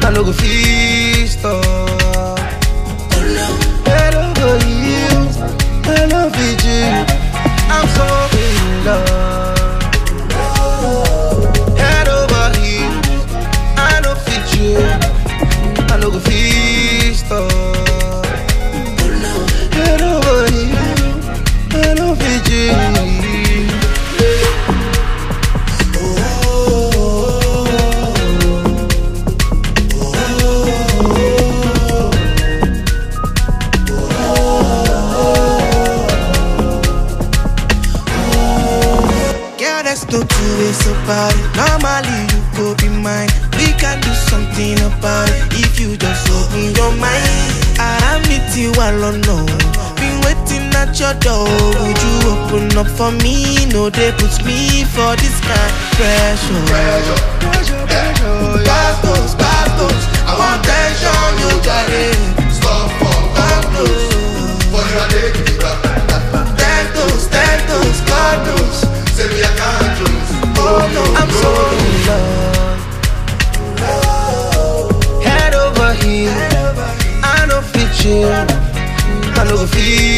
I no go feast up. Head over heels, I love you. I'm so in love. Head over heels, I no fit you. I no go feast up. Head over heels, I no fit you. There's no two ways about it. Normally you go be mine. We can do something about it if you just open your mind. I meet you alone, no. Been waiting at your door. Would you open up for me? No, they put me for this kind of pressure. Pastos, pastos, I want tension, you got it. Stop for pastos. For your day, tentos, tentos, cardos. Oh no, I'm so in love. Head over heels, I no fit you. I no go feel